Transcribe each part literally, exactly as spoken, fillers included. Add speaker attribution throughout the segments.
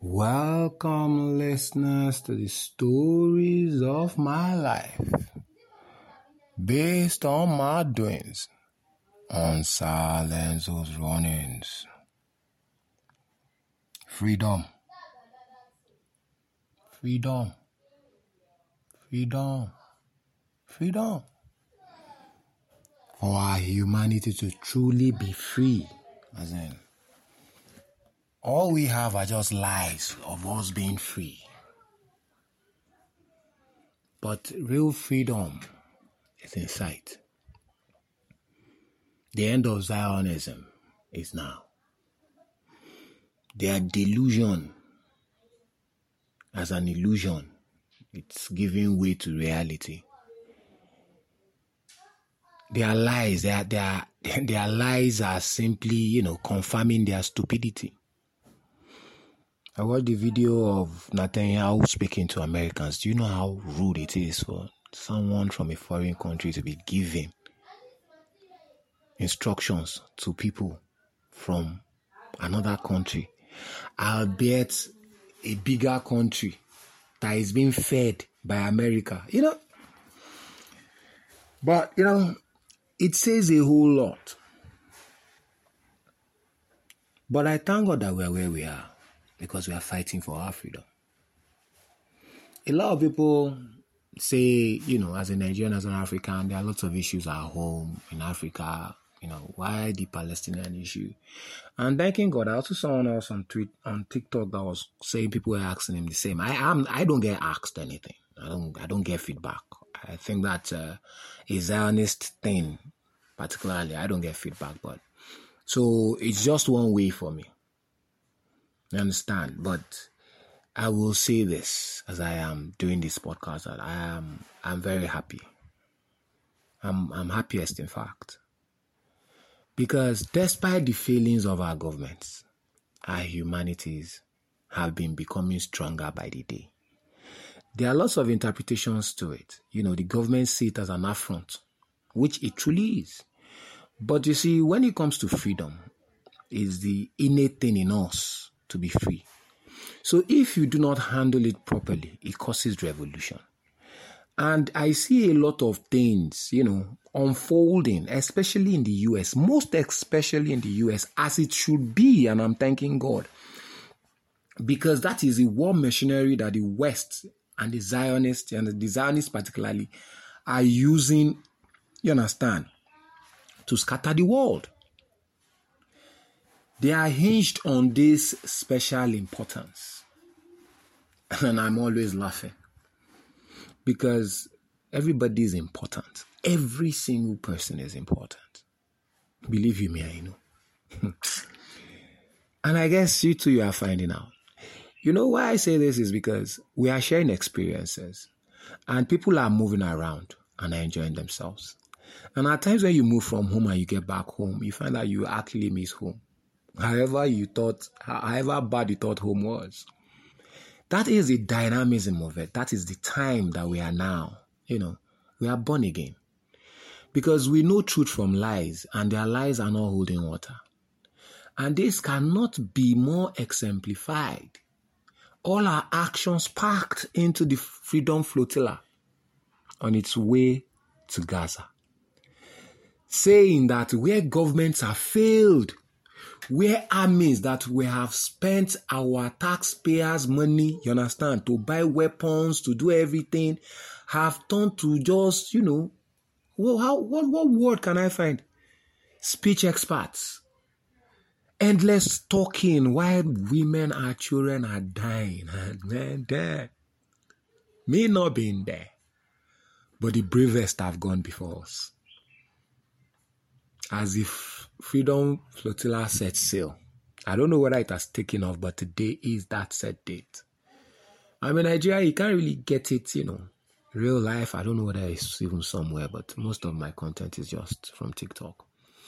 Speaker 1: Welcome, listeners, to the stories of my life, based on my doings on Silenzo's runnings. Freedom, freedom, freedom, freedom. For our humanity to truly be free, as in, all we have are just lies of us being free. But real freedom is in sight. The end of Zionism is now. Their delusion as an illusion, it's giving way to reality. Their lies, their, their, their lies are simply, you know, confirming their stupidity. I watched the video of Netanyahu speaking to Americans. Do you know how rude it is for someone from a foreign country to be giving instructions to people from another country, albeit a bigger country that is being fed by America, you know? But, you know, it says a whole lot. But I thank God that we're where we are, because we are fighting for our freedom. A lot of people say, you know, as a Nigerian, as an African, there are lots of issues at home in Africa. You know, why the Palestinian issue? And thanking God, I also saw someone else on tweet on TikTok that was saying people were asking him the same. I am I don't get asked anything. I don't I don't get feedback. I think that uh, a Zionist thing, particularly, I don't get feedback. But so it's just one way for me. You understand? But I will say this as I am doing this podcast, that I am I'm very happy. I'm I'm happiest, in fact. Because despite the failings of our governments, our humanities have been becoming stronger by the day. There are lots of interpretations to it. You know, the government see it as an affront, which it truly is. But you see, when it comes to freedom, it's the innate thing in us to be free. So if you do not handle it properly, it causes revolution. And I see a lot of things, you know, unfolding, especially in the U S, most especially in the U S, as it should be, and I'm thanking God. Because that is the war machinery that the West and the Zionists, and the Zionists particularly, are using, you understand, to scatter the world. They are hinged on this special importance. And I'm always laughing. Because everybody is important. Every single person is important. Believe you me, I know. And I guess you too, you are finding out. You know why I say this is because we are sharing experiences. And people are moving around and are enjoying themselves. And at times when you move from home and you get back home, you find that you actually miss home. However you thought, however bad you thought home was. That is the dynamism of it. That is the time that we are now. You know, we are born again. Because we know truth from lies, and their lies are not holding water. And this cannot be more exemplified. All our actions packed into the Freedom Flotilla on its way to Gaza. Saying that where governments have failed, where armies that we have spent our taxpayers' money, you understand, to buy weapons, to do everything, have turned to just, you know, well, how what, what word can I find? Speech experts. Endless talking while women and children are dying. And man, there may not be in there, but the bravest have gone before us. As if Freedom Flotilla set sail. I don't know whether it has taken off, but today is that set date. I mean, Nigeria, you can't really get it, you know. Real life, I don't know whether it's even somewhere, but most of my content is just from TikTok.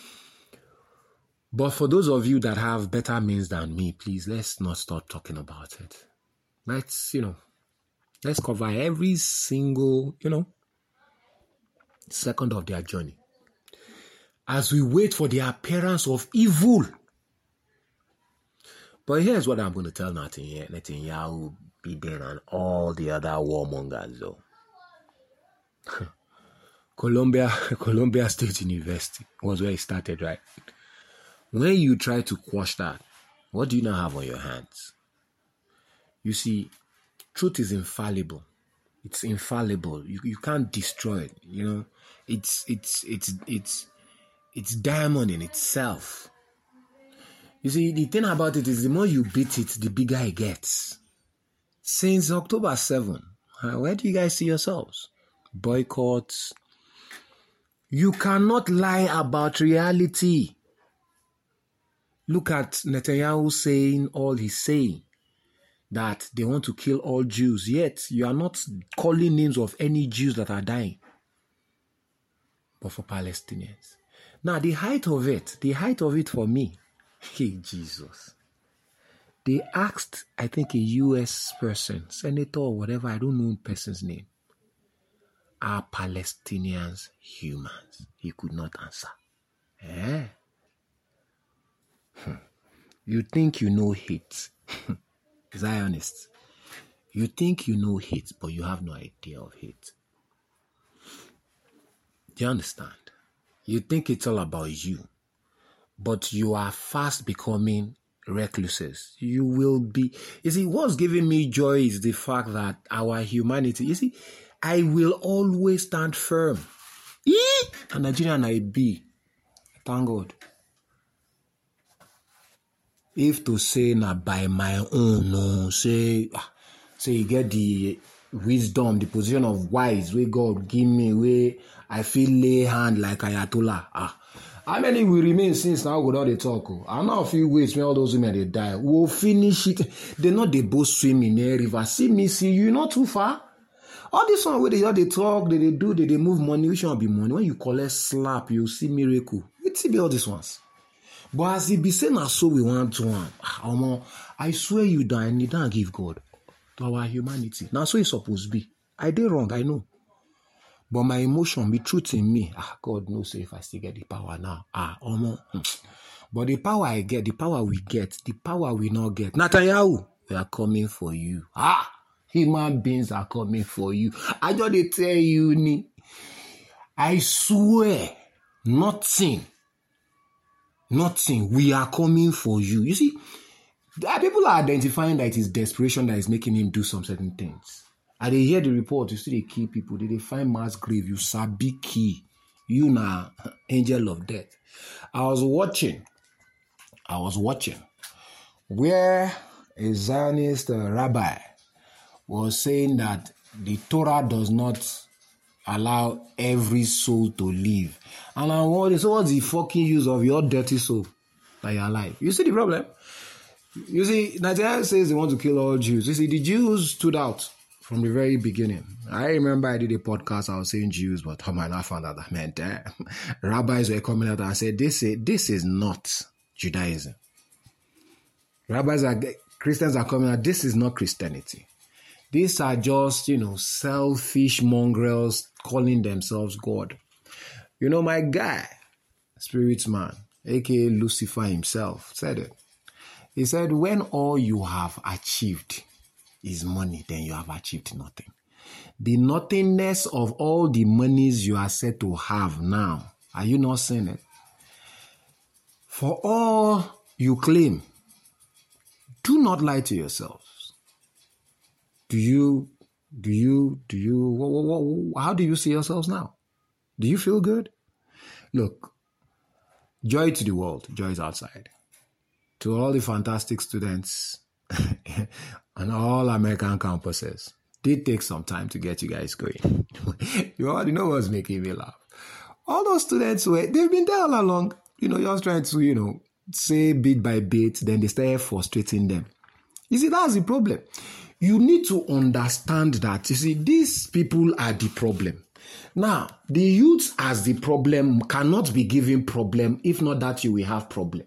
Speaker 1: But for those of you that have better means than me, please, let's not stop talking about it. Let's, you know, let's cover every single, you know, second of their journey. As we wait for the appearance of evil. But here's what I'm going to tell Netanyahu, Netanyahu, Biden, and all the other warmongers, though. Columbia, Columbia State University was where it started, right? When you try to quash that, what do you now have on your hands? You see, truth is infallible. It's infallible. You you can't destroy it. You know, it's it's it's it's it's diamond in itself. You see, the thing about it is the more you beat it, the bigger it gets. Since October seventh, where do you guys see yourselves? Boycotts. You cannot lie about reality. Look at Netanyahu saying all he's saying, that they want to kill all Jews, yet you are not calling names of any Jews that are dying, but for Palestinians. Now, the height of it, the height of it for me, hey, Jesus. They asked, I think, a U S person, senator or whatever, I don't know the person's name, are Palestinians humans? He could not answer. Eh? Hmm. You think you know hate. Is I honest? You think you know hate, but you have no idea of hate. Do you understand? You think it's all about you, but you are fast becoming recluses. You will be... You see, what's giving me joy is the fact that our humanity... You see, I will always stand firm. Eee! A Nigerian I be. Thank God. If to say na by my own, no, say, say you get the wisdom, the position of wise, where God give me, where I feel lay hand like Ayatollah. Ah, how many will remain since now without the talk? I know a few ways when all those women they die. We'll finish it. They not they both swim in a river. See me, see you, not too far. All this one where they they talk, they, they do, they, they move money, which one be money? When you collect slap, you see miracle. It's be all these ones. But as he be saying, so we want to one. I swear you don't, you don't give God to our humanity. Now, so it's supposed to be. I did wrong, I know. But my emotion, be truth in me. Ah, God knows if I still get the power now. Ah, almost. But the power I get, the power we get, the power we not get. Netanyahu, we are coming for you. Ah, human beings are coming for you. I just tell you, I swear, nothing. Nothing. We are coming for you. You see, people are identifying that it is desperation that is making him do some certain things. And they hear the report, you see they kill people, they, they find mass grave, you sabi key. You na angel of death. I was watching, I was watching where a Zionist uh, rabbi was saying that the Torah does not allow every soul to live. And I wonder, so what's the fucking use of your dirty soul that you're alive? You see the problem? You see, Nigeria says they want to kill all Jews. You see, the Jews stood out from the very beginning. I remember I did a podcast, I was saying Jews, but oh man, I found out that meant eh? Rabbis were coming out and said, this is, this is not Judaism. Rabbis are, Christians are coming out, this is not Christianity. These are just, you know, selfish mongrels calling themselves God. You know, my guy, Spirit Man, aka Lucifer himself, said it. He said, when all you have achieved is money, then you have achieved nothing. The nothingness of all the monies you are said to have now, are you not seeing it? For all you claim, do not lie to yourselves. Do you, do you, do you, what, what, what, how do you see yourselves now? Do you feel good? Look, joy to the world, joy is outside. To all the fantastic students on all American campuses, did take some time to get you guys going. You already know what's making me laugh. All those students, were they've been there all along, you know, just trying to, you know, say bit by bit, then they start frustrating them. You see, that's the problem. You need to understand that, you see, these people are the problem. Now, the youth as the problem cannot be given problem. If not that, you will have problem.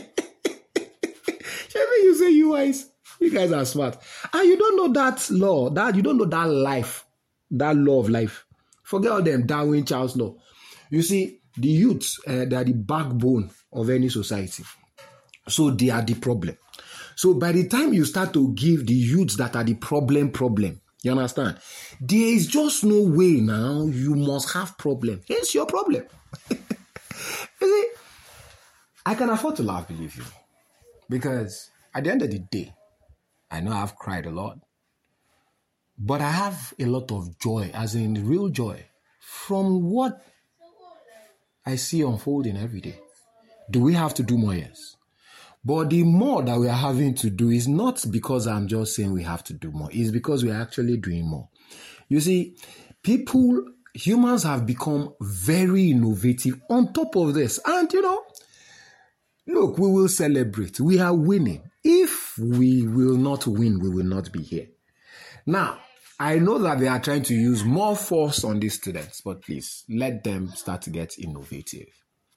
Speaker 1: You say you guys, you guys are smart. And you don't know that law, that you don't know that life, that law of life. Forget all them Darwin Charles law. You see, the youths, uh, they are the backbone of any society. So they are the problem. So by the time you start to give the youths that are the problem problem, you understand? There is just no way now you must have problem. It's your problem. You see, I can afford to laugh, believe you. Because at the end of the day, I know I've cried a lot. But I have a lot of joy, as in real joy, from what I see unfolding every day. Do we have to do more? Yes. But the more that we are having to do is not because I'm just saying we have to do more. It's because we are actually doing more. You see, people, humans have become very innovative on top of this. And, you know, look, we will celebrate. We are winning. If we will not win, we will not be here. Now, I know that they are trying to use more force on these students, but please, let them start to get innovative.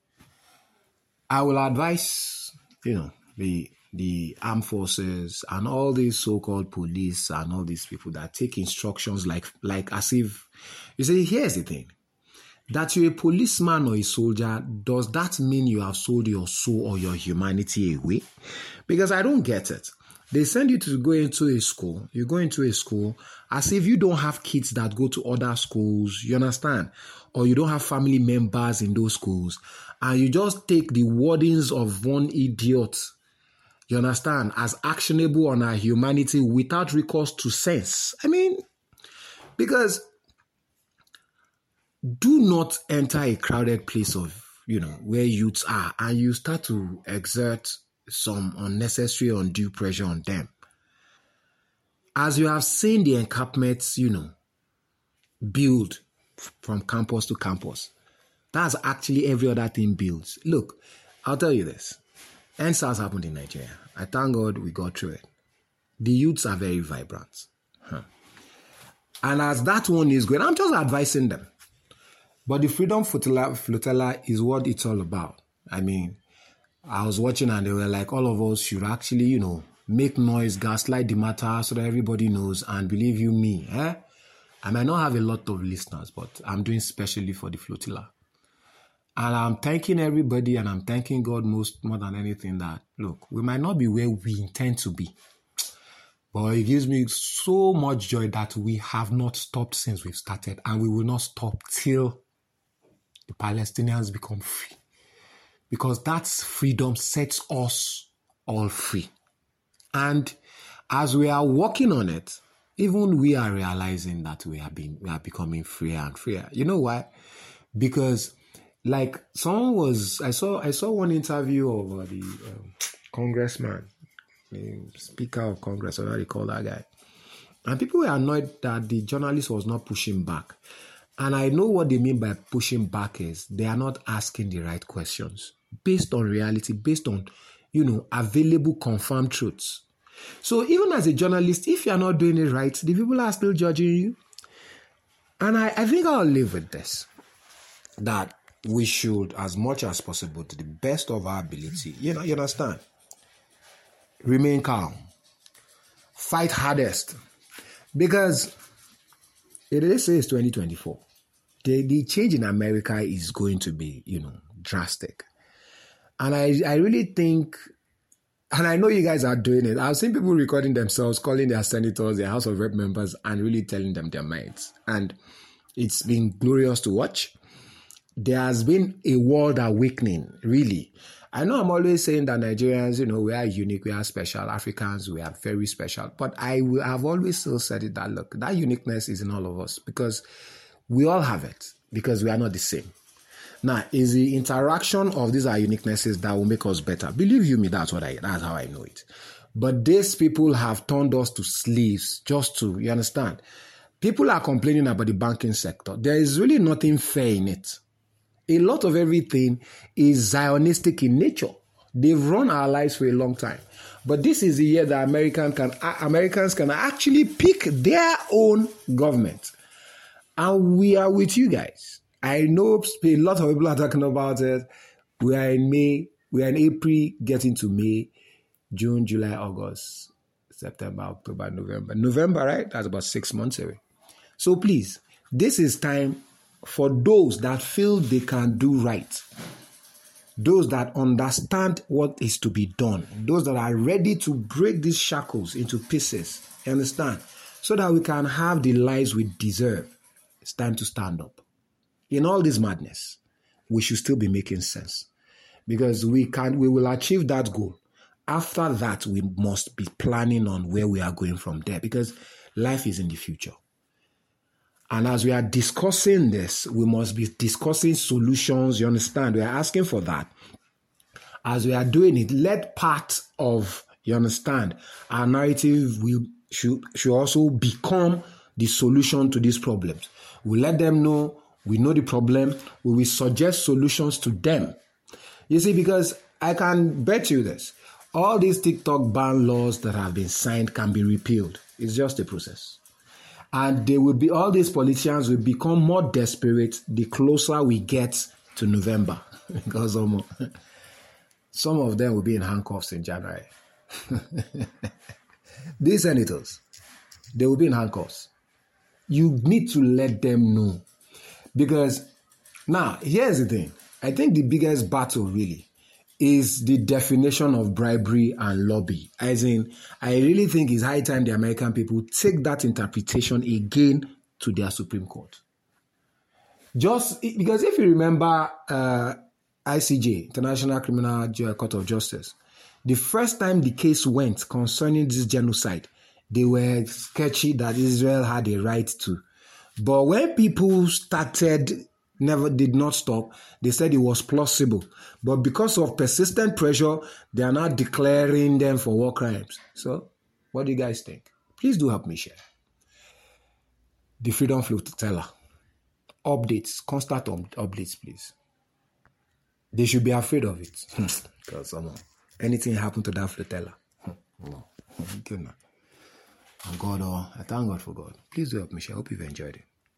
Speaker 1: I will advise, you know, the the armed forces and all these so-called police and all these people that take instructions like like as if, you see, here's the thing. That you're a policeman or a soldier, does that mean you have sold your soul or your humanity away? Because I don't get it. They send you to go into a school. You go into a school as if you don't have kids that go to other schools, you understand? Or you don't have family members in those schools. And you just take the wordings of one idiot, you understand, as actionable on our humanity without recourse to sense. I mean, because do not enter a crowded place of, you know, where youths are and you start to exert some unnecessary undue pressure on them. As you have seen the encampments, you know, build from campus to campus, that's actually every other thing builds. Look, I'll tell you this. N S A S happened in Nigeria. I thank God we got through it. The youths are very vibrant. Huh. And as that one is going, I'm just advising them. But the Freedom Flotilla, Flotilla is what it's all about. I mean, I was watching and they were like, all of us should actually, you know, make noise, gaslight the matter so that everybody knows. And believe you me, eh? I might not have a lot of listeners, but I'm doing specially for the Flotilla. And I'm thanking everybody and I'm thanking God most more than anything that, look, we might not be where we intend to be. But it gives me so much joy that we have not stopped since we've started. And we will not stop till the Palestinians become free. Because that freedom sets us all free. And as we are working on it, even we are realizing that we are being, we are becoming freer and freer. You know why? Because like someone was, I saw, I saw one interview of the um, congressman, the Speaker of Congress, or what do you call that guy? And people were annoyed that the journalist was not pushing back. And I know what they mean by pushing back is they are not asking the right questions based on reality, based on, you know, available confirmed truths. So even as a journalist, if you're not doing it right, the people are still judging you. And I, I think I'll live with this, that we should, as much as possible, to the best of our ability, you know, you understand, remain calm, fight hardest, because it is it's twenty twenty-four. The, the change in America is going to be, you know, drastic. And I, I really think, and I know you guys are doing it. I've seen people recording themselves, calling their senators, their House of Rep members, and really telling them their minds. And it's been glorious to watch. There has been a world awakening, really. I know I'm always saying that Nigerians, you know, we are unique, we are special. Africans, we are very special. But I have always still said it that, look, that uniqueness is in all of us because we all have it, because we are not the same. Now, it's the interaction of these our uniquenesses that will make us better. Believe you me, that's what I, that's how I know it. But these people have turned us to slaves just to, you understand? People are complaining about the banking sector. There is really nothing fair in it. A lot of everything is Zionistic in nature. They've run our lives for a long time. But this is the year that American can, Americans can actually pick their own government. And we are with you guys. I know a lot of people are talking about it. We are in May. We are in April, getting to May, June, July, August, September, October, November. November, right? That's about six months away. So please, this is time for those that feel they can do right. those that understand what is to be done, those that are ready to break these shackles into pieces, you understand? So that we can have the lives we deserve. It's time to stand up. In all this madness, we should still be making sense. Because we can, we will achieve that goal. After that, we must be planning on where we are going from there. Because life is in the future. And as we are discussing this, we must be discussing solutions. You understand? We are asking for that. As we are doing it, let part of, you understand, our narrative will should, should also become the solution to these problems. We let them know we know the problem. We will suggest solutions to them. You see, because I can bet you this. All these TikTok ban laws that have been signed can be repealed. It's just a process. And they will be, all these politicians will become more desperate the closer we get to November. Because um, some of them will be in handcuffs in January. These senators, they will be in handcuffs. You need to let them know. Because now, here's the thing. I think the biggest battle really is the definition of bribery and lobby. As in, I really think it's high time the American people take that interpretation again to their Supreme Court. Just because if you remember uh, I C J, International Criminal Court of Justice, the first time the case went concerning this genocide, they were sketchy that Israel had a right to. But when people started, never did not stop, they said it was plausible. But because of persistent pressure, they are now declaring them for war crimes. So, what do you guys think? Please do help me share. The Freedom Flotilla. Updates, constant updates, please. They should be afraid of it. Because um, anything happened to that flotilla. No. Good man. And God, oh, I thank God for God. Please do help me share. I hope you've enjoyed it.